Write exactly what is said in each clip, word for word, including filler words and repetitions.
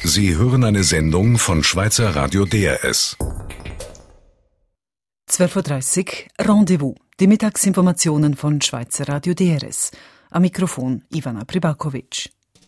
Sie hören eine Sendung von Schweizer Radio D R S. zwölf Uhr dreißig Rendezvous, die Mittagsinformationen von Schweizer Radio D R S. Am Mikrofon Ivana Pribakovic.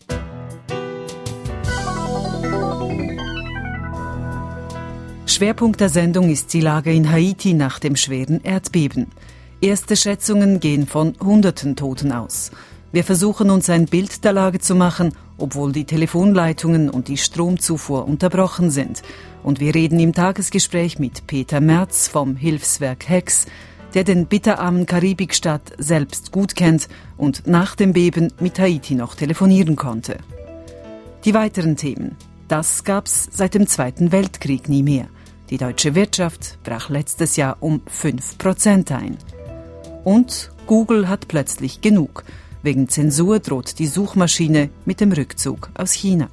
Schwerpunkt der Sendung ist die Lage in Haiti nach dem schweren Erdbeben. Erste Schätzungen gehen von hunderten Toten aus. Wir versuchen uns ein Bild der Lage zu machen, obwohl die Telefonleitungen und die Stromzufuhr unterbrochen sind. Und wir reden im Tagesgespräch mit Peter Merz vom Hilfswerk Hex, der den bitterarmen Karibikstaat selbst gut kennt und nach dem Beben mit Haiti noch telefonieren konnte. Die weiteren Themen. Das gab's seit dem Zweiten Weltkrieg nie mehr. Die deutsche Wirtschaft brach letztes Jahr um fünf Prozent ein. Und Google hat plötzlich genug. Wegen Zensur droht die Suchmaschine mit dem Rückzug aus China.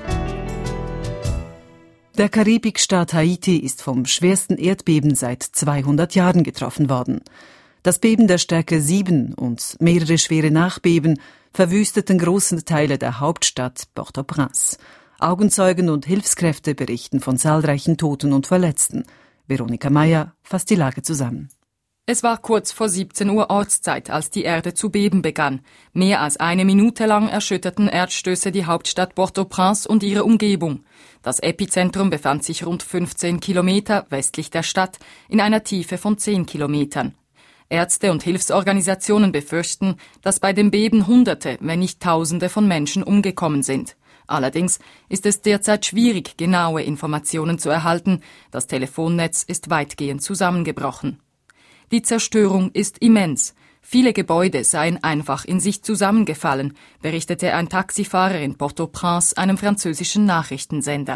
Der Karibikstaat Haiti ist vom schwersten Erdbeben seit zweihundert Jahren getroffen worden. Das Beben der Stärke sieben und mehrere schwere Nachbeben verwüsteten große Teile der Hauptstadt Port-au-Prince. Augenzeugen und Hilfskräfte berichten von zahlreichen Toten und Verletzten. Veronika Meyer fasst die Lage zusammen. Es war kurz vor siebzehn Uhr Ortszeit, als die Erde zu beben begann. Mehr als eine Minute lang erschütterten Erdstöße die Hauptstadt Port-au-Prince und ihre Umgebung. Das Epizentrum befand sich rund fünfzehn Kilometer westlich der Stadt in einer Tiefe von zehn Kilometern. Ärzte und Hilfsorganisationen befürchten, dass bei dem Beben Hunderte, wenn nicht Tausende von Menschen umgekommen sind. Allerdings ist es derzeit schwierig, genaue Informationen zu erhalten. Das Telefonnetz ist weitgehend zusammengebrochen. Die Zerstörung ist immens. Viele Gebäude seien einfach in sich zusammengefallen, berichtete ein Taxifahrer in Port-au-Prince einem französischen Nachrichtensender.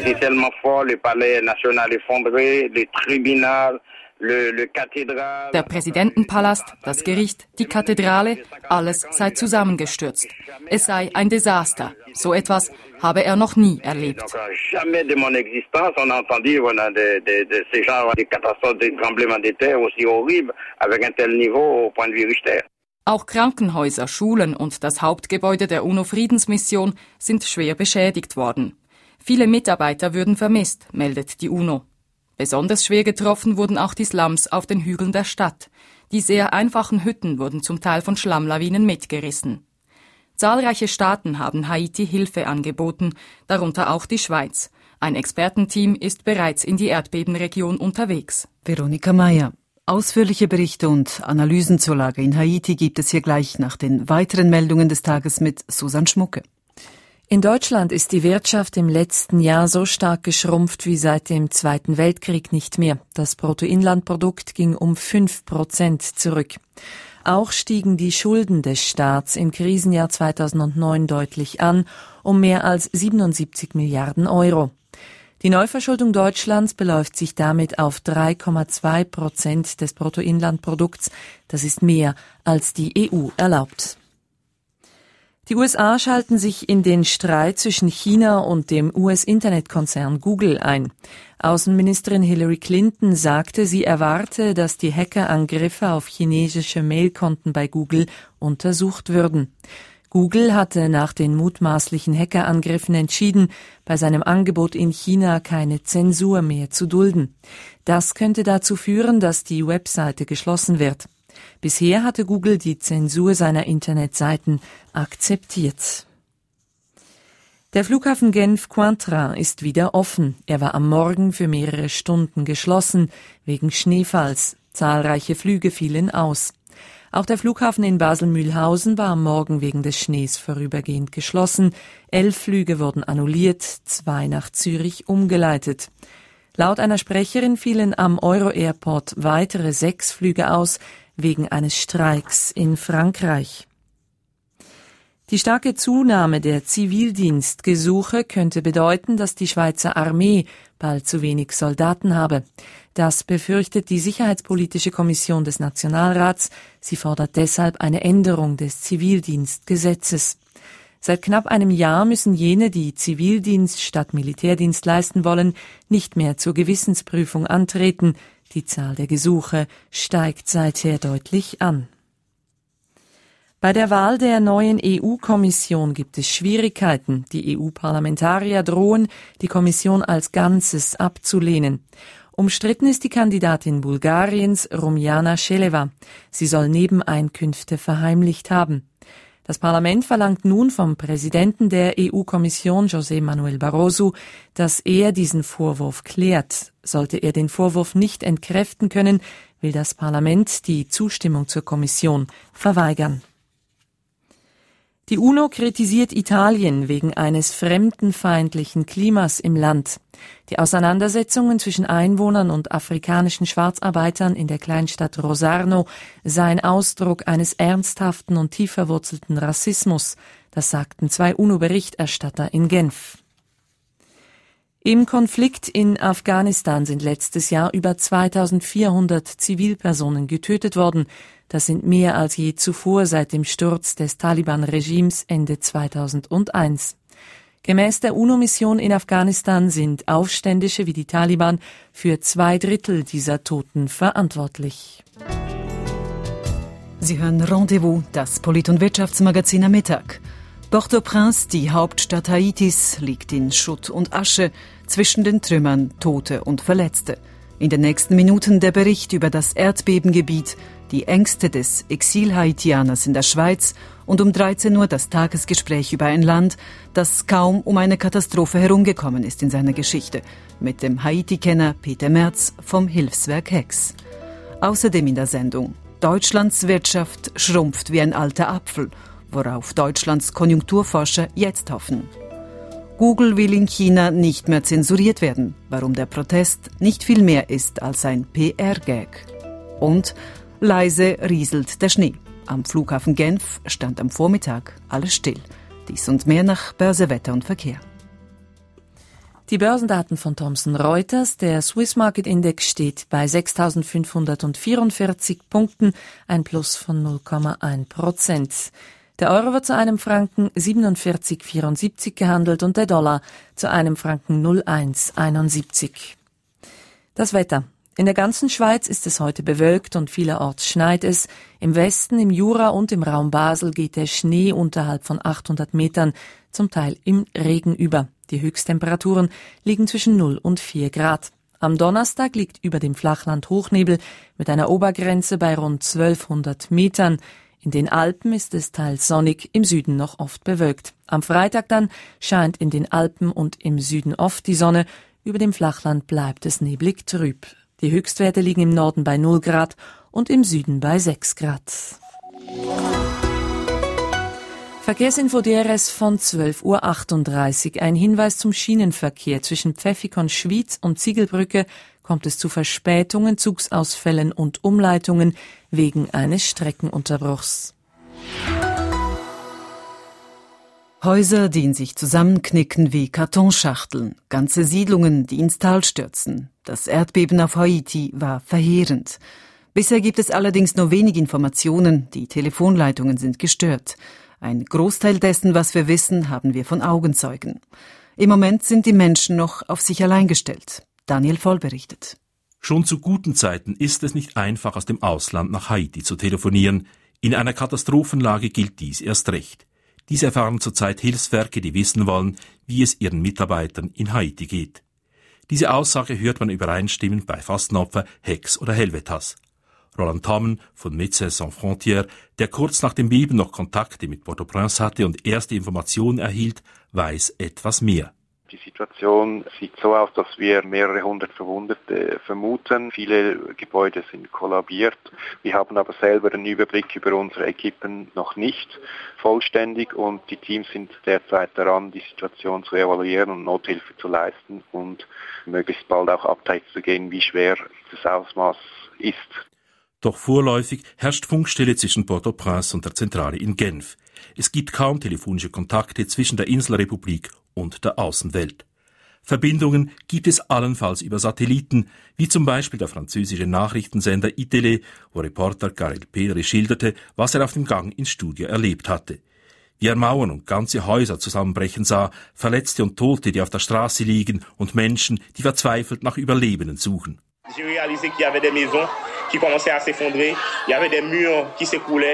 Der Präsidentenpalast, das Gericht, die Kathedrale, alles sei zusammengestürzt. Es sei ein Desaster. So etwas habe er noch nie erlebt. Auch Krankenhäuser, Schulen und das Hauptgebäude der UNO-Friedensmission sind schwer beschädigt worden. Viele Mitarbeiter würden vermisst, meldet die UNO. Besonders schwer getroffen wurden auch die Slums auf den Hügeln der Stadt. Die sehr einfachen Hütten wurden zum Teil von Schlammlawinen mitgerissen. Zahlreiche Staaten haben Haiti Hilfe angeboten, darunter auch die Schweiz. Ein Expertenteam ist bereits in die Erdbebenregion unterwegs. Veronika Meyer. Ausführliche Berichte und Analysen zur Lage in Haiti gibt es hier gleich nach den weiteren Meldungen des Tages mit Susanne Schmucke. In Deutschland ist die Wirtschaft im letzten Jahr so stark geschrumpft wie seit dem Zweiten Weltkrieg nicht mehr. Das Bruttoinlandprodukt ging um fünf Prozent zurück. Auch stiegen die Schulden des Staats im Krisenjahr zweitausendneun deutlich an, um mehr als siebenundsiebzig Milliarden Euro. Die Neuverschuldung Deutschlands beläuft sich damit auf drei Komma zwei Prozent des Bruttoinlandprodukts. Das ist mehr, als die E U erlaubt. Die U S A schalten sich in den Streit zwischen China und dem U S-Internetkonzern Google ein. Außenministerin Hillary Clinton sagte, sie erwarte, dass die Hackerangriffe auf chinesische Mailkonten bei Google untersucht würden. Google hatte nach den mutmaßlichen Hackerangriffen entschieden, bei seinem Angebot in China keine Zensur mehr zu dulden. Das könnte dazu führen, dass die Webseite geschlossen wird. Bisher hatte Google die Zensur seiner Internetseiten akzeptiert. Der Flughafen Genf-Cointrin ist wieder offen. Er war am Morgen für mehrere Stunden geschlossen, wegen Schneefalls. Zahlreiche Flüge fielen aus. Auch der Flughafen in Basel-Mühlhausen war am Morgen wegen des Schnees vorübergehend geschlossen. Elf Flüge wurden annulliert, zwei nach Zürich umgeleitet. Laut einer Sprecherin fielen am Euro-Airport weitere sechs Flüge aus, wegen eines Streiks in Frankreich. Die starke Zunahme der Zivildienstgesuche könnte bedeuten, dass die Schweizer Armee bald zu wenig Soldaten habe. Das befürchtet die Sicherheitspolitische Kommission des Nationalrats. Sie fordert deshalb eine Änderung des Zivildienstgesetzes. Seit knapp einem Jahr müssen jene, die Zivildienst statt Militärdienst leisten wollen, nicht mehr zur Gewissensprüfung antreten. Die Zahl der Gesuche steigt seither deutlich an. Bei der Wahl der neuen E U-Kommission gibt es Schwierigkeiten. Die E U-Parlamentarier drohen, die Kommission als Ganzes abzulehnen. Umstritten ist die Kandidatin Bulgariens, Rumjana Šeleva. Sie soll Nebeneinkünfte verheimlicht haben. Das Parlament verlangt nun vom Präsidenten der E U-Kommission, José Manuel Barroso, dass er diesen Vorwurf klärt. Sollte er den Vorwurf nicht entkräften können, will das Parlament die Zustimmung zur Kommission verweigern. Die UNO kritisiert Italien wegen eines fremdenfeindlichen Klimas im Land. Die Auseinandersetzungen zwischen Einwohnern und afrikanischen Schwarzarbeitern in der Kleinstadt Rosarno seien Ausdruck eines ernsthaften und tief verwurzelten Rassismus, das sagten zwei UNO-Berichterstatter in Genf. Im Konflikt in Afghanistan sind letztes Jahr über zweitausendvierhundert Zivilpersonen getötet worden. Das sind mehr als je zuvor seit dem Sturz des Taliban-Regimes Ende zweitausendeins. Gemäß der UNO-Mission in Afghanistan sind Aufständische wie die Taliban für zwei Drittel dieser Toten verantwortlich. Sie hören Rendezvous, das Polit- und Wirtschaftsmagazin am Mittag. Port-au-Prince, die Hauptstadt Haitis, liegt in Schutt und Asche, zwischen den Trümmern Tote und Verletzte. In den nächsten Minuten der Bericht über das Erdbebengebiet, die Ängste des Exil-Haitianers in der Schweiz und um dreizehn Uhr das Tagesgespräch über ein Land, das kaum um eine Katastrophe herumgekommen ist in seiner Geschichte, mit dem Haiti-Kenner Peter Merz vom Hilfswerk Hex. Außerdem in der Sendung: Deutschlands Wirtschaft schrumpft wie ein alter Apfel, worauf Deutschlands Konjunkturforscher jetzt hoffen. Google will in China nicht mehr zensuriert werden, warum der Protest nicht viel mehr ist als ein P R-Gag. Und leise rieselt der Schnee. Am Flughafen Genf stand am Vormittag alles still. Dies und mehr nach Börse, Wetter und Verkehr. Die Börsendaten von Thomson Reuters. Der Swiss Market Index steht bei sechstausendfünfhundertvierundvierzig Punkten, ein Plus von null Komma eins Prozent. Der Euro wird zu einem Franken siebenundvierzig Komma vierundsiebzig gehandelt und der Dollar zu einem Franken null Komma eins einundsiebzig. Das Wetter. In der ganzen Schweiz ist es heute bewölkt und vielerorts schneit es. Im Westen, im Jura und im Raum Basel geht der Schnee unterhalb von achthundert Metern, zum Teil im Regen über. Die Höchsttemperaturen liegen zwischen null und vier Grad. Am Donnerstag liegt über dem Flachland Hochnebel mit einer Obergrenze bei rund zwölfhundert Metern. In den Alpen ist es teils sonnig, im Süden noch oft bewölkt. Am Freitag dann scheint in den Alpen und im Süden oft die Sonne. Über dem Flachland bleibt es neblig trüb. Die Höchstwerte liegen im Norden bei null Grad und im Süden bei sechs Grad. Verkehrsinfo D R S von zwölf Uhr achtunddreißig. Ein Hinweis zum Schienenverkehr. Zwischen Pfäffikon-Schwyz und Ziegelbrücke kommt es zu Verspätungen, Zugsausfällen und Umleitungen wegen eines Streckenunterbruchs. Häuser, die in sich zusammenknicken wie Kartonschachteln, ganze Siedlungen, die ins Tal stürzen. Das Erdbeben auf Haiti war verheerend. Bisher gibt es allerdings nur wenig Informationen, die Telefonleitungen sind gestört. Ein Großteil dessen, was wir wissen, haben wir von Augenzeugen. Im Moment sind die Menschen noch auf sich allein gestellt. Daniel Voll berichtet. Schon zu guten Zeiten ist es nicht einfach, aus dem Ausland nach Haiti zu telefonieren. In einer Katastrophenlage gilt dies erst recht. Dies erfahren zurzeit Hilfswerke, die wissen wollen, wie es ihren Mitarbeitern in Haiti geht. Diese Aussage hört man übereinstimmend bei Fastenopfer, Hex oder Helvetas. Roland Tommen von Médecins Sans Frontières, der kurz nach dem Beben noch Kontakte mit Port-au-Prince hatte und erste Informationen erhielt, weiß etwas mehr. Die Situation sieht so aus, dass wir mehrere hundert Verwundete vermuten. Viele Gebäude sind kollabiert. Wir haben aber selber einen Überblick über unsere Equipen noch nicht vollständig und die Teams sind derzeit daran, die Situation zu evaluieren und Nothilfe zu leisten und möglichst bald auch Updates zu geben, wie schwer das Ausmaß ist. Doch vorläufig herrscht Funkstille zwischen Port-au-Prince und der Zentrale in Genf. Es gibt kaum telefonische Kontakte zwischen der Inselrepublik und der Außenwelt. Verbindungen gibt es allenfalls über Satelliten, wie zum Beispiel der französische Nachrichtensender I Télé, wo Reporter Karel Pedre schilderte, was er auf dem Gang ins Studio erlebt hatte. Wie er Mauern und ganze Häuser zusammenbrechen sah, Verletzte und Tote, die auf der Straße liegen und Menschen, die verzweifelt nach Überlebenden suchen. J'ai réalisé qu'il y avait des maisons qui commençaient à s'effondrer, il y avait des murs qui s'écroulaient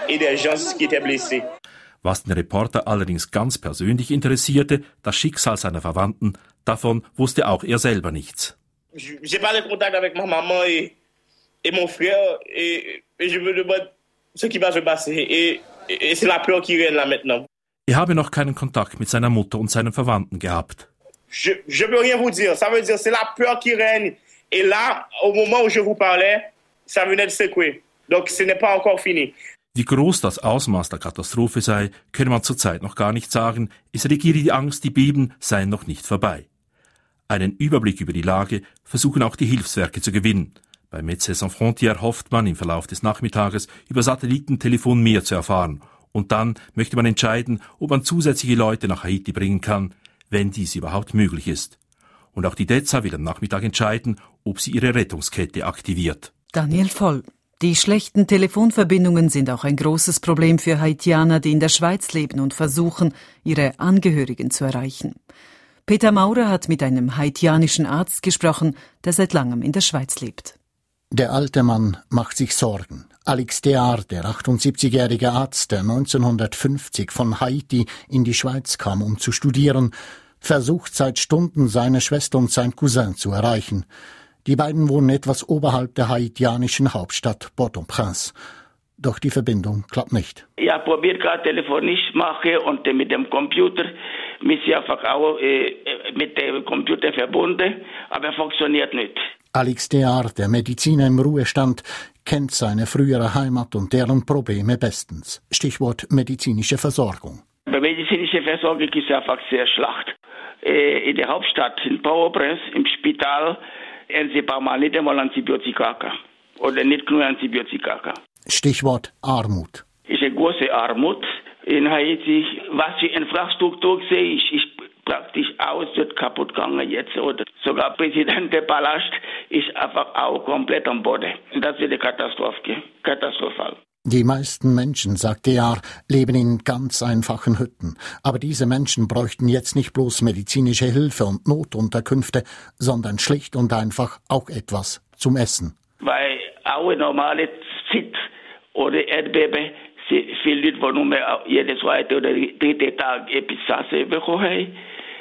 et des gens qui étaient blessés. Was den Reporter allerdings ganz persönlich interessierte, das Schicksal seiner Verwandten, davon wusste auch er selber nichts. J'ai pas de contact avec ma maman et, et mon frère et, et je me demande ce qui va se passer et, et c'est la peur qui règne là maintenant. Er habe noch keinen Kontakt mit seiner Mutter und seinen Verwandten gehabt. Je, je peux rien vous dire, ça veut dire c'est la peur qui règne et là, au moment où je vous parlais, ça venait de secouer. Donc ce n'est pas encore fini. Wie groß das Ausmaß der Katastrophe sei, könne man zurzeit noch gar nicht sagen. Es regiere die Angst, die Beben seien noch nicht vorbei. Einen Überblick über die Lage versuchen auch die Hilfswerke zu gewinnen. Bei Médecins Sans Frontières hofft man im Verlauf des Nachmittages über Satellitentelefon mehr zu erfahren. Und dann möchte man entscheiden, ob man zusätzliche Leute nach Haiti bringen kann, wenn dies überhaupt möglich ist. Und auch die D E Z A will am Nachmittag entscheiden, ob sie ihre Rettungskette aktiviert. Daniel Voll. Die schlechten Telefonverbindungen sind auch ein großes Problem für Haitianer, die in der Schweiz leben und versuchen, ihre Angehörigen zu erreichen. Peter Maurer hat mit einem haitianischen Arzt gesprochen, der seit langem in der Schweiz lebt. Der alte Mann macht sich Sorgen. Alex Dear, der achtundsiebzigjährige Arzt, der neunzehnhundertfünfzig von Haiti in die Schweiz kam, um zu studieren, versucht seit Stunden, seine Schwester und sein Cousin zu erreichen. Die beiden wohnen etwas oberhalb der haitianischen Hauptstadt Port-au-Prince. Doch die Verbindung klappt nicht. Ich habe probiert, gerade telefonisch machen und mit dem Computer, mich einfach auch äh, mit dem Computer verbunden, aber funktioniert nicht. Alex Dear, der Mediziner im Ruhestand, kennt seine frühere Heimat und deren Probleme bestens. Stichwort medizinische Versorgung. Die medizinische Versorgung ist einfach sehr schlecht. Äh, in der Hauptstadt, in Port-au-Prince, im Spital, sie brauchen nicht einmal Antibiotika oder nicht nur Antibiotika. Stichwort Armut. Es ist eine große Armut in Haiti. Was für Infrastruktur sehe ich, ist praktisch alles wird kaputt gegangen jetzt. Oder sogar Präsident der Palast ist einfach auch komplett am Boden. Das wird eine Katastrophe, katastrophal. Die meisten Menschen, sagt Dear, leben in ganz einfachen Hütten. Aber diese Menschen bräuchten jetzt nicht bloß medizinische Hilfe und Notunterkünfte, sondern schlicht und einfach auch etwas zum Essen. Weil auch normale Zeit oder Erdbeben, viele Leute, die nur jeden zweiten oder dritten Tag etwas bekommen,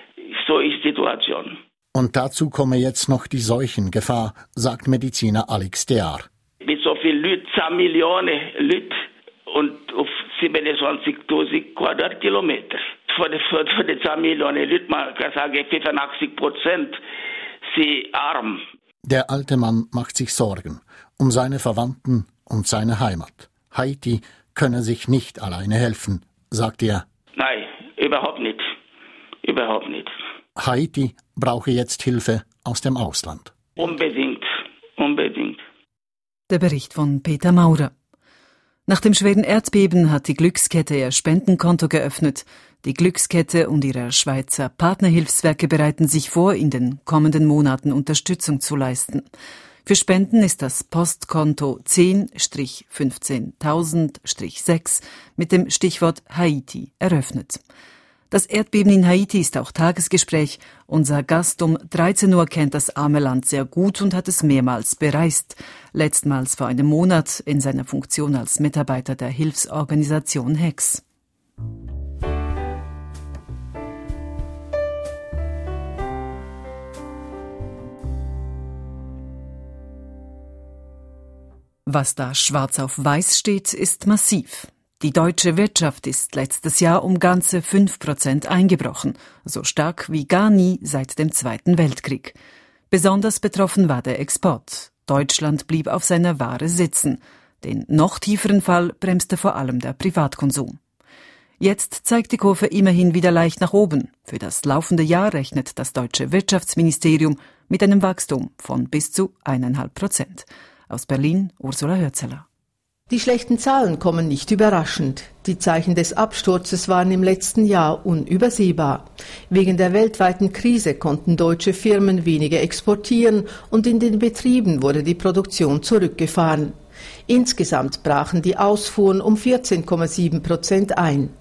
so ist die Situation. Und dazu komme jetzt noch die Seuchengefahr, sagt Mediziner Alex Dear. Mit so vielen Leuten, zehn Millionen Leute und auf siebenundzwanzigtausend Quadratkilometer. Von den, von den zehn Millionen Leuten, man kann sagen, fünfundachtzig Prozent sind arm. Der alte Mann macht sich Sorgen um seine Verwandten und seine Heimat. Haiti könne sich nicht alleine helfen, sagt er. Nein, überhaupt nicht. Überhaupt nicht. Haiti brauche jetzt Hilfe aus dem Ausland. Unbedingt, unbedingt. Der Bericht von Peter Maurer. Nach dem schweren Erdbeben hat die Glückskette ihr Spendenkonto geöffnet. Die Glückskette und ihre Schweizer Partnerhilfswerke bereiten sich vor, in den kommenden Monaten Unterstützung zu leisten. Für Spenden ist das Postkonto zehn fünfzehntausend sechs mit dem Stichwort Haiti eröffnet. Das Erdbeben in Haiti ist auch Tagesgespräch. Unser Gast um dreizehn Uhr kennt das arme Land sehr gut und hat es mehrmals bereist. Letztmals vor einem Monat in seiner Funktion als Mitarbeiter der Hilfsorganisation H E X. Was da schwarz auf weiß steht, ist massiv. Die deutsche Wirtschaft ist letztes Jahr um ganze fünf Prozent eingebrochen, so stark wie gar nie seit dem Zweiten Weltkrieg. Besonders betroffen war der Export. Deutschland blieb auf seiner Ware sitzen. Den noch tieferen Fall bremste vor allem der Privatkonsum. Jetzt zeigt die Kurve immerhin wieder leicht nach oben. Für das laufende Jahr rechnet das deutsche Wirtschaftsministerium mit einem Wachstum von bis zu eineinhalb Prozent. Aus Berlin, Ursula Hürzeler. Die schlechten Zahlen kommen nicht überraschend. Die Zeichen des Absturzes waren im letzten Jahr unübersehbar. Wegen der weltweiten Krise konnten deutsche Firmen weniger exportieren und in den Betrieben wurde die Produktion zurückgefahren. Insgesamt brachen die Ausfuhren um vierzehn Komma sieben Prozent ein.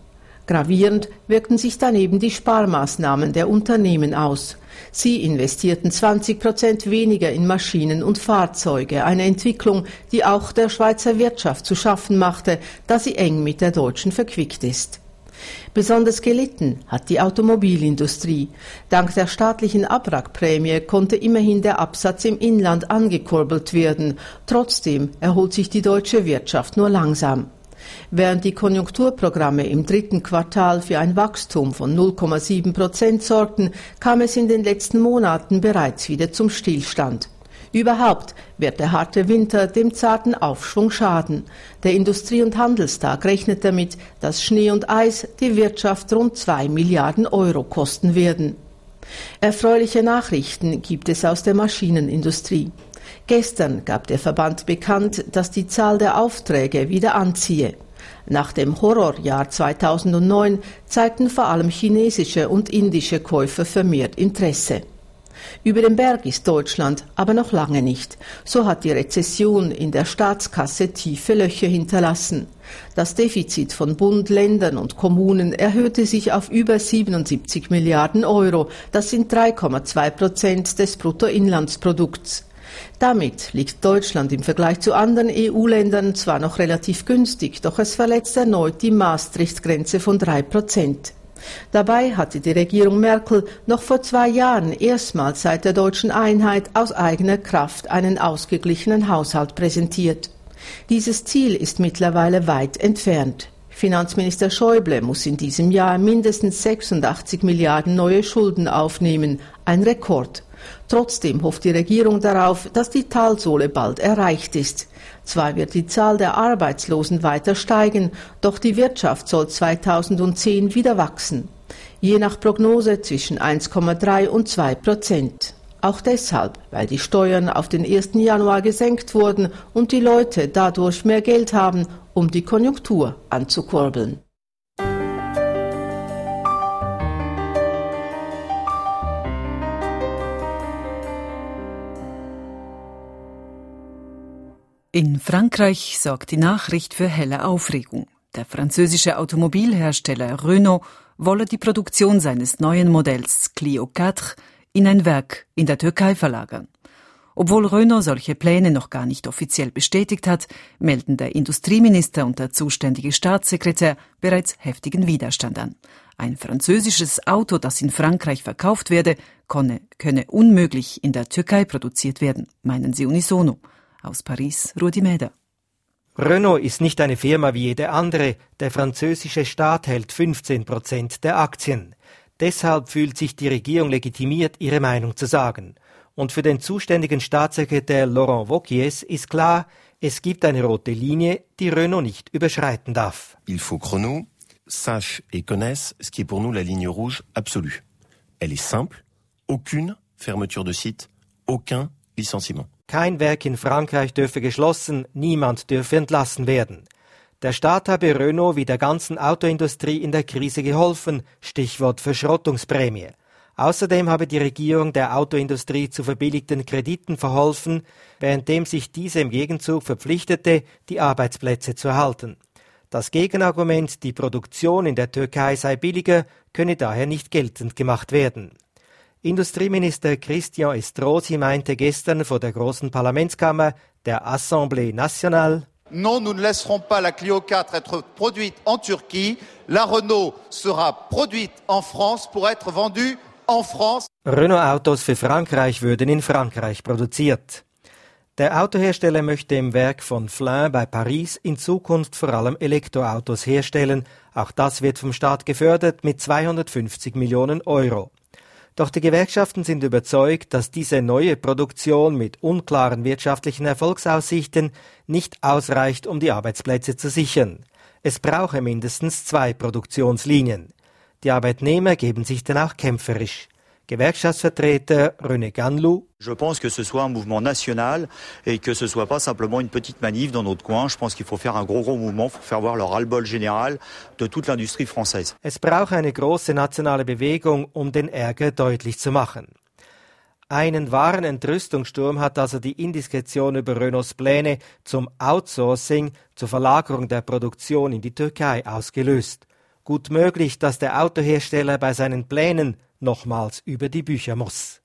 Gravierend wirkten sich daneben die Sparmaßnahmen der Unternehmen aus. Sie investierten zwanzig Prozent weniger in Maschinen und Fahrzeuge, eine Entwicklung, die auch der Schweizer Wirtschaft zu schaffen machte, da sie eng mit der deutschen verquickt ist. Besonders gelitten hat die Automobilindustrie. Dank der staatlichen Abwrackprämie konnte immerhin der Absatz im Inland angekurbelt werden. Trotzdem erholt sich die deutsche Wirtschaft nur langsam. Während die Konjunkturprogramme im dritten Quartal für ein Wachstum von null Komma sieben Prozent sorgten, kam es in den letzten Monaten bereits wieder zum Stillstand. Überhaupt wird der harte Winter dem zarten Aufschwung schaden. Der Industrie- und Handelstag rechnet damit, dass Schnee und Eis die Wirtschaft rund zwei Milliarden Euro kosten werden. Erfreuliche Nachrichten gibt es aus der Maschinenindustrie. Gestern gab der Verband bekannt, dass die Zahl der Aufträge wieder anziehe. Nach dem Horrorjahr zweitausendneun zeigten vor allem chinesische und indische Käufer vermehrt Interesse. Über den Berg ist Deutschland aber noch lange nicht. So hat die Rezession in der Staatskasse tiefe Löcher hinterlassen. Das Defizit von Bund, Ländern und Kommunen erhöhte sich auf über siebenundsiebzig Milliarden Euro. Das sind drei Komma zwei Prozent des Bruttoinlandsprodukts. Damit liegt Deutschland im Vergleich zu anderen E U-Ländern zwar noch relativ günstig, doch es verletzt erneut die Maastricht-Grenze von drei Prozent. Dabei hatte die Regierung Merkel noch vor zwei Jahren erstmals seit der deutschen Einheit aus eigener Kraft einen ausgeglichenen Haushalt präsentiert. Dieses Ziel ist mittlerweile weit entfernt. Finanzminister Schäuble muss in diesem Jahr mindestens sechsundachtzig Milliarden neue Schulden aufnehmen, ein Rekord. Trotzdem hofft die Regierung darauf, dass die Talsohle bald erreicht ist. Zwar wird die Zahl der Arbeitslosen weiter steigen, doch die Wirtschaft soll zweitausendzehn wieder wachsen. Je nach Prognose zwischen eins Komma drei und zwei Prozent. Auch deshalb, weil die Steuern auf den ersten Januar gesenkt wurden und die Leute dadurch mehr Geld haben, um die Konjunktur anzukurbeln. In Frankreich sorgt die Nachricht für helle Aufregung. Der französische Automobilhersteller Renault wolle die Produktion seines neuen Modells Clio vier in ein Werk in der Türkei verlagern. Obwohl Renault solche Pläne noch gar nicht offiziell bestätigt hat, melden der Industrieminister und der zuständige Staatssekretär bereits heftigen Widerstand an. Ein französisches Auto, das in Frankreich verkauft werde, könne, könne unmöglich in der Türkei produziert werden, meinen sie unisono. Aus Paris, Rudi Mäder. Renault ist nicht eine Firma wie jede andere. Der französische Staat hält fünfzehn Prozent der Aktien. Deshalb fühlt sich die Regierung legitimiert, ihre Meinung zu sagen. Und für den zuständigen Staatssekretär Laurent Wauquiez ist klar, es gibt eine rote Linie, die Renault nicht überschreiten darf. Il faut que Renault sache et connaisse ce qui est pour nous la ligne rouge absolue. Elle est simple, aucune fermeture de site, aucun licenciement. Kein Werk in Frankreich dürfe geschlossen, niemand dürfe entlassen werden. Der Staat habe Renault wie der ganzen Autoindustrie in der Krise geholfen, Stichwort Verschrottungsprämie. Außerdem habe die Regierung der Autoindustrie zu verbilligten Krediten verholfen, währenddem sich diese im Gegenzug verpflichtete, die Arbeitsplätze zu erhalten. Das Gegenargument, die Produktion in der Türkei sei billiger, könne daher nicht geltend gemacht werden. Industrieminister Christian Estrosi meinte gestern vor der großen Parlamentskammer der Assemblée nationale: Non, nous ne laisserons pas la Clio vier être produite en Turquie. La Renault sera produite en France pour être vendue en France. Renault-Autos für Frankreich würden in Frankreich produziert. Der Autohersteller möchte im Werk von Flins bei Paris in Zukunft vor allem Elektroautos herstellen. Auch das wird vom Staat gefördert mit zweihundertfünfzig Millionen Euro. Doch die Gewerkschaften sind überzeugt, dass diese neue Produktion mit unklaren wirtschaftlichen Erfolgsaussichten nicht ausreicht, um die Arbeitsplätze zu sichern. Es brauche mindestens zwei Produktionslinien. Die Arbeitnehmer geben sich dann auch kämpferisch. Gewerkschaftsvertreter René Ganlou: Je pense que ce soit un mouvement national et que ce soit pas simplement une petite manif dans notre coin. Je pense qu'il faut faire un gros gros mouvement pour faire voir le ras-le-bol général de toute l'industrie française. Es braucht eine große nationale Bewegung, um den Ärger deutlich zu machen. Einen wahren Entrüstungssturm hat also die Indiskretion über Renaults Pläne zum Outsourcing, zur Verlagerung der Produktion in die Türkei ausgelöst. Gut möglich, dass der Autohersteller bei seinen Plänen nochmals über die Bücher muss.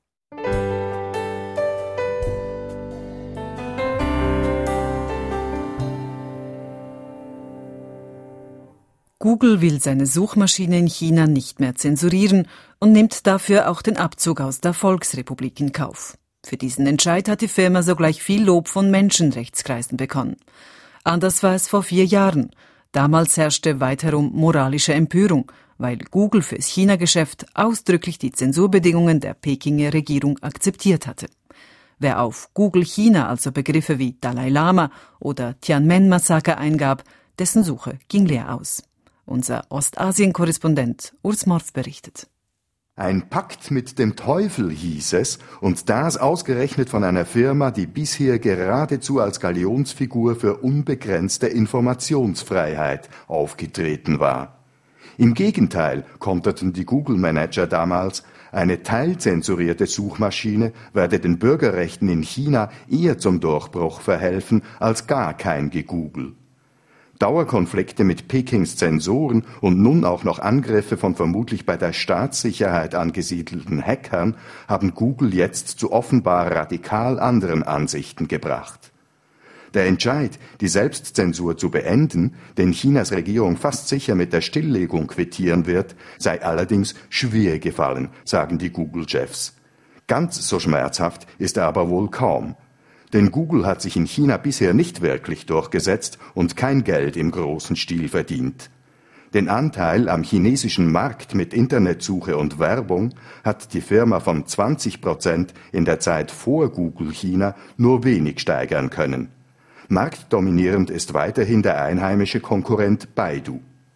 Google will seine Suchmaschine in China nicht mehr zensurieren und nimmt dafür auch den Abzug aus der Volksrepublik in Kauf. Für diesen Entscheid hat die Firma sogleich viel Lob von Menschenrechtskreisen bekommen. Anders war es vor vier Jahren. Damals herrschte weiterum moralische Empörung, weil Google fürs China-Geschäft ausdrücklich die Zensurbedingungen der Pekinger Regierung akzeptiert hatte. Wer auf Google China also Begriffe wie Dalai Lama oder Tiananmen-Massaker eingab, dessen Suche ging leer aus. Unser Ostasien-Korrespondent Urs Morf berichtet. Ein Pakt mit dem Teufel hieß es, und das ausgerechnet von einer Firma, die bisher geradezu als Galionsfigur für unbegrenzte Informationsfreiheit aufgetreten war. Im Gegenteil, konterten die Google-Manager damals, eine teilzensurierte Suchmaschine werde den Bürgerrechten in China eher zum Durchbruch verhelfen als gar kein Gegoogle. Dauerkonflikte mit Pekings Zensoren und nun auch noch Angriffe von vermutlich bei der Staatssicherheit angesiedelten Hackern haben Google jetzt zu offenbar radikal anderen Ansichten gebracht. Der Entscheid, die Selbstzensur zu beenden, den Chinas Regierung fast sicher mit der Stilllegung quittieren wird, sei allerdings schwer gefallen, sagen die Google-Chefs. Ganz so schmerzhaft ist er aber wohl kaum. Denn Google hat sich in China bisher nicht wirklich durchgesetzt und kein Geld im großen Stil verdient. Den Anteil am chinesischen Markt mit Internetsuche und Werbung hat die Firma von zwanzig Prozent in der Zeit vor Google China nur wenig steigern können. Marktdominierend ist weiterhin der einheimische Konkurrent Baidu.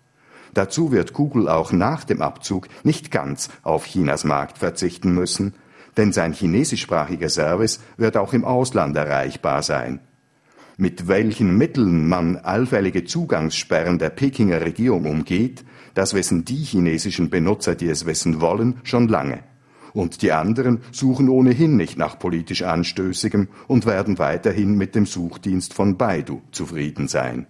Dazu wird Google auch nach dem Abzug nicht ganz auf Chinas Markt verzichten müssen, denn sein chinesischsprachiger Service wird auch im Ausland erreichbar sein. Mit welchen Mitteln man allfällige Zugangssperren der Pekinger Regierung umgeht, das wissen die chinesischen Benutzer, die es wissen wollen, schon lange. Und die anderen suchen ohnehin nicht nach politisch Anstößigem und werden weiterhin mit dem Suchdienst von Baidu zufrieden sein.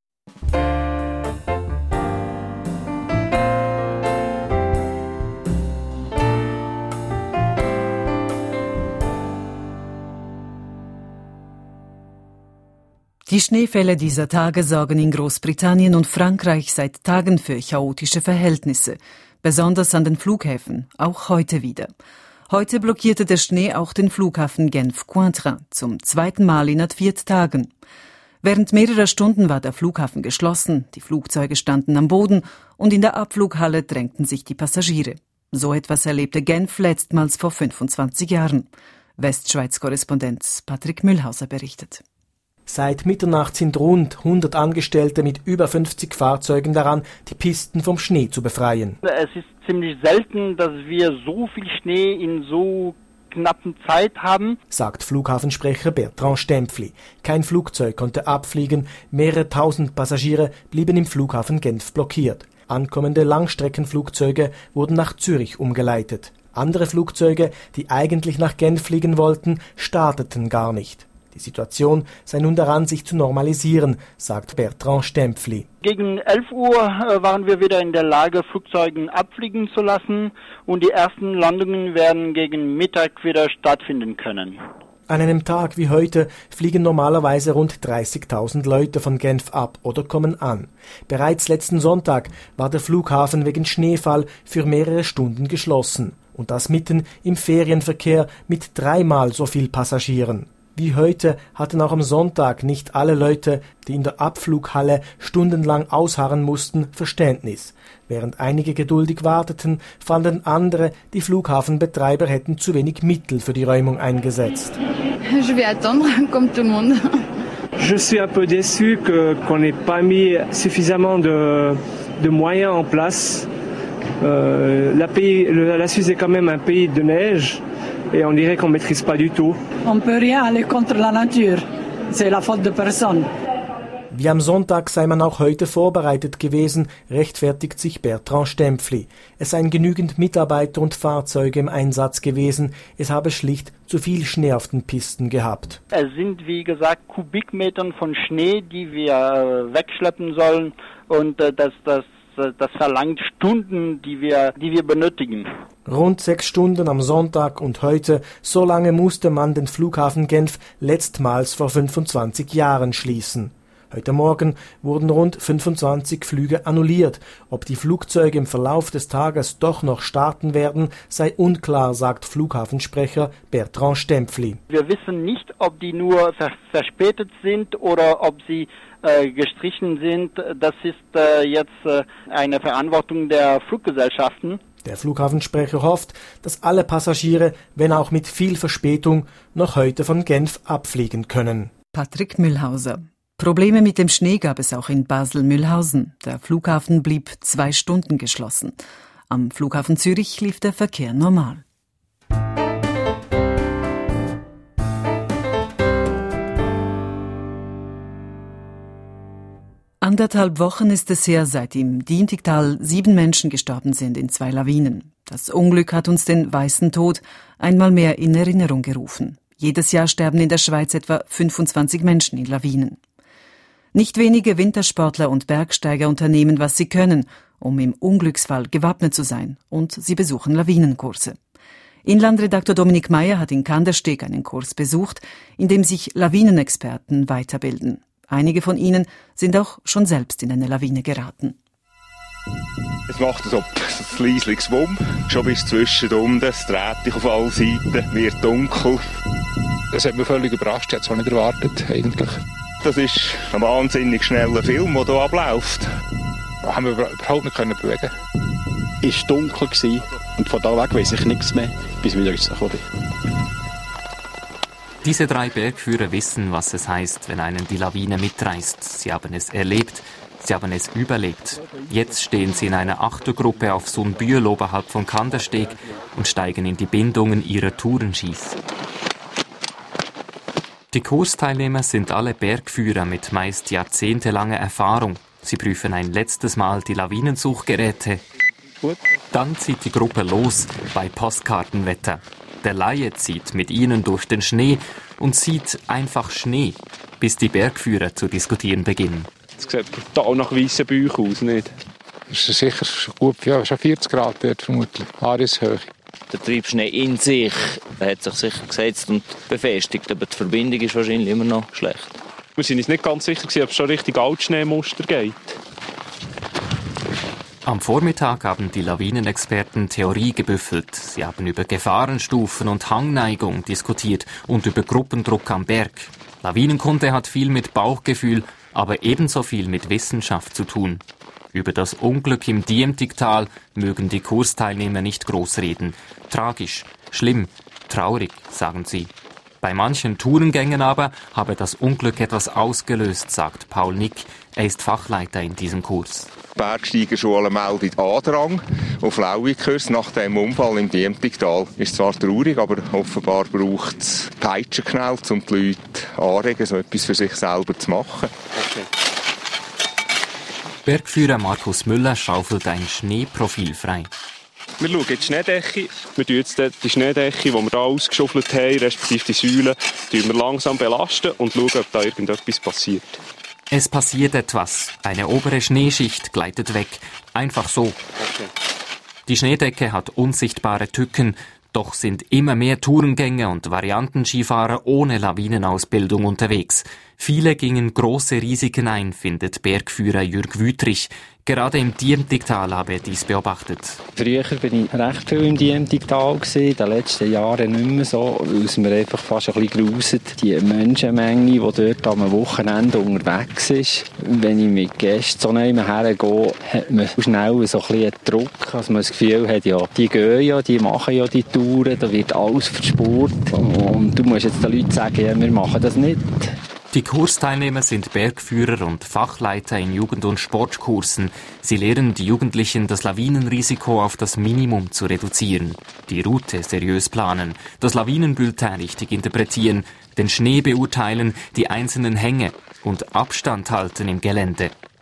Die Schneefälle dieser Tage sorgen in Großbritannien und Frankreich seit Tagen für chaotische Verhältnisse, besonders an den Flughäfen, auch heute wieder. Heute blockierte der Schnee auch den Flughafen Genf-Cointrin, zum zweiten Mal innerhalb vier Tagen. Während mehrerer Stunden war der Flughafen geschlossen, die Flugzeuge standen am Boden und in der Abflughalle drängten sich die Passagiere. So etwas erlebte Genf letztmals vor fünfundzwanzig Jahren. Westschweiz-Korrespondent Patrick Mühlhauser berichtet. Seit Mitternacht sind rund hundert Angestellte mit über fünfzig Fahrzeugen daran, die Pisten vom Schnee zu befreien. Es ist ziemlich selten, dass wir so viel Schnee in so knappen Zeit haben, sagt Flughafensprecher Bertrand Stempfli. Kein Flugzeug konnte abfliegen, mehrere tausend Passagiere blieben im Flughafen Genf blockiert. Ankommende Langstreckenflugzeuge wurden nach Zürich umgeleitet. Andere Flugzeuge, die eigentlich nach Genf fliegen wollten, starteten gar nicht. Die Situation sei nun daran, sich zu normalisieren, sagt Bertrand Stempfli. Gegen elf Uhr waren wir wieder in der Lage, Flugzeuge abfliegen zu lassen und die ersten Landungen werden gegen Mittag wieder stattfinden können. An einem Tag wie heute fliegen normalerweise rund dreißigtausend Leute von Genf ab oder kommen an. Bereits letzten Sonntag war der Flughafen wegen Schneefall für mehrere Stunden geschlossen. Und das mitten im Ferienverkehr mit dreimal so viel Passagieren. Wie heute hatten auch am Sonntag nicht alle Leute, die in der Abflughalle stundenlang ausharren mussten, Verständnis. Während einige geduldig warteten, fanden andere, die Flughafenbetreiber hätten zu wenig Mittel für die Räumung eingesetzt. Je vais attendre, comme tout le monde. Je suis un peu déçu que qu'on n'ait pas mis suffisamment de de moyens en place. Euh, la pays, le, la Suisse est quand même un pays de neige. Et on dirait qu'on ne maîtrise pas du tout. On peut rien aller contre la nature. C'est la faute de personne. Wie am Sonntag sei man auch heute vorbereitet gewesen, rechtfertigt sich Bertrand Stempfli. Es seien genügend Mitarbeiter und Fahrzeuge im Einsatz gewesen. Es habe schlicht zu viel Schnee auf den Pisten gehabt. Es sind, wie gesagt, Kubikmetern von Schnee, die wir wegschleppen sollen. Und das, das das verlangt Stunden, die wir, die wir benötigen. Rund sechs Stunden am Sonntag und heute, so lange musste man den Flughafen Genf letztmals vor fünfundzwanzig Jahren schließen. Heute Morgen wurden rund fünfundzwanzig Flüge annulliert. Ob die Flugzeuge im Verlauf des Tages doch noch starten werden, sei unklar, sagt Flughafensprecher Bertrand Stempfli. Wir wissen nicht, ob die nur vers- verspätet sind oder ob sie äh, gestrichen sind. Das ist äh, jetzt äh, eine Verantwortung der Fluggesellschaften. Der Flughafensprecher hofft, dass alle Passagiere, wenn auch mit viel Verspätung, noch heute von Genf abfliegen können. Patrick Mühlhauser. Probleme mit dem Schnee gab es auch in Basel-Mühlhausen. Der Flughafen blieb zwei Stunden geschlossen. Am Flughafen Zürich lief der Verkehr normal. Anderthalb Wochen ist es her, seit im Diemtigtal sieben Menschen gestorben sind in zwei Lawinen. Das Unglück hat uns den weißen Tod einmal mehr in Erinnerung gerufen. Jedes Jahr sterben in der Schweiz etwa fünfundzwanzig Menschen in Lawinen. Nicht wenige Wintersportler und Bergsteiger unternehmen, was sie können, um im Unglücksfall gewappnet zu sein, und sie besuchen Lawinenkurse. Inlandredaktor Dominik Meyer hat in Kandersteg einen Kurs besucht, in dem sich Lawinenexperten weiterbilden. Einige von ihnen sind auch schon selbst in eine Lawine geraten. Es macht so ein leisliches Wumm, schon bis zwischen unten, es dreht sich auf alle Seiten, wird dunkel. Das hat mich völlig überrascht, ich hätte es auch nicht erwartet eigentlich. Das ist ein wahnsinnig schneller Film, der hier abläuft. Da haben wir überhaupt nicht können bewegen. Es war dunkel und von da weg weiss ich nichts mehr, bis wieder rausgekommen bin. Diese drei Bergführer wissen, was es heißt, wenn einen die Lawine mitreißt. Sie haben es erlebt, sie haben es überlebt. Jetzt stehen sie in einer Achtergruppe auf Sundbühl oberhalb von Kandersteg und steigen in die Bindungen ihrer Tourenskis. Die Kursteilnehmer sind alle Bergführer mit meist jahrzehntelanger Erfahrung. Sie prüfen ein letztes Mal die Lawinensuchgeräte. Dann zieht die Gruppe los bei Postkartenwetter. Der Laie zieht mit ihnen durch den Schnee und sieht einfach Schnee, bis die Bergführer zu diskutieren beginnen. Es sieht total nach weißen Bäuchen aus, nicht? Es ist sicher gut, ja, schon vierzig Grad dort vermutlich, Aareshöhe. Der Triebschnee in sich hat sich sicher gesetzt und befestigt, aber die Verbindung ist wahrscheinlich immer noch schlecht. Wir sind uns nicht ganz sicher, ob es schon richtig Altschneemuster geht. Am Vormittag haben die Lawinenexperten Theorie gebüffelt. Sie haben über Gefahrenstufen und Hangneigung diskutiert und über Gruppendruck am Berg. Lawinenkunde hat viel mit Bauchgefühl, aber ebenso viel mit Wissenschaft zu tun. Über das Unglück im Diemtigtal mögen die Kursteilnehmer nicht groß reden. Tragisch, schlimm, traurig, sagen sie. Bei manchen Tourengängen aber habe das Unglück etwas ausgelöst, sagt Paul Nick. Er ist Fachleiter in diesem Kurs. Die Bergsteigerschule meldet Andrang auf Lauikurs nach dem Unfall im Diemtigtal. Ist zwar traurig, aber offenbar braucht es Peitschenknell, um die Leute anregen, so etwas für sich selber zu machen. Okay. Bergführer Markus Müller schaufelt ein Schneeprofil frei. Wir schauen jetzt die Schneedecke. Wir tun jetzt die Schneedecke, die wir hier ausgeschaufelt haben, respektive die Säulen, wir langsam belasten und schauen, ob da irgendetwas passiert. Es passiert etwas. Eine obere Schneeschicht gleitet weg. Einfach so. Okay. Die Schneedecke hat unsichtbare Tücken, doch sind immer mehr Tourengänger und Variantenskifahrer ohne Lawinenausbildung unterwegs. Viele gingen große Risiken ein, findet Bergführer Jürg Wüthrich. Gerade im Diemtigtal habe er dies beobachtet. Früher bin ich recht viel im Diemtigtal gewesen, in den letzten Jahren nicht mehr so, weil es mir einfach fast ein bisschen gruselt. Die Menschenmenge, die dort am Wochenende unterwegs ist. Wenn ich mit Gästen so nah hergehe, hat man schnell so ein bisschen einen Druck. Also man das Gefühl hat, ja, die gehen ja, die machen ja die Touren, da wird alles verspurt. Und du musst jetzt den Leuten sagen, ja, wir machen das nicht. Die Kursteilnehmer sind Bergführer und Fachleiter in Jugend- und Sportkursen. Sie lehren die Jugendlichen, das Lawinenrisiko auf das Minimum zu reduzieren, die Route seriös planen, das Lawinenbulletin richtig interpretieren, den Schnee beurteilen, die einzelnen Hänge und Abstand halten im Gelände.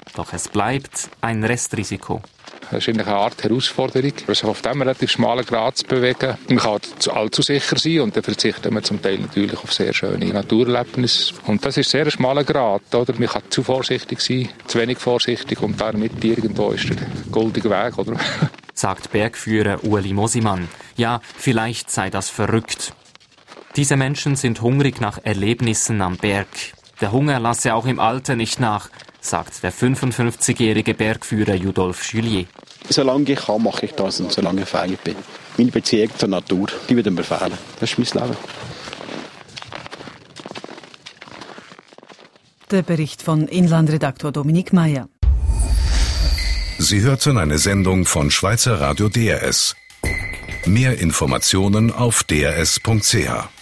Doch es bleibt ein Restrisiko. Das ist eine Art Herausforderung, sich auf diesem relativ schmalen Grat zu bewegen. Man kann allzu sicher sein und dann verzichtet man zum Teil natürlich auf sehr schöne Naturerlebnisse. Und das ist sehr ein schmaler Grat, oder? Man kann zu vorsichtig sein, zu wenig vorsichtig und damit irgendwo ist der goldige Weg, oder? Sagt Bergführer Ueli Mosimann. Ja, vielleicht sei das verrückt. Diese Menschen sind hungrig nach Erlebnissen am Berg. Der Hunger lasse auch im Alter nicht nach, sagt der fünfundfünfzigjährige Bergführer Judolf Julier. Solange ich kann, mache ich das und solange ich fähig bin. Meine Beziehung zur Natur, die wird mir fehlen. Das ist mein Leben. Der Bericht von Inlandredaktor Dominik Meyer. Sie hörten eine Sendung von Schweizer Radio D R S. Mehr Informationen auf d r s punkt c h.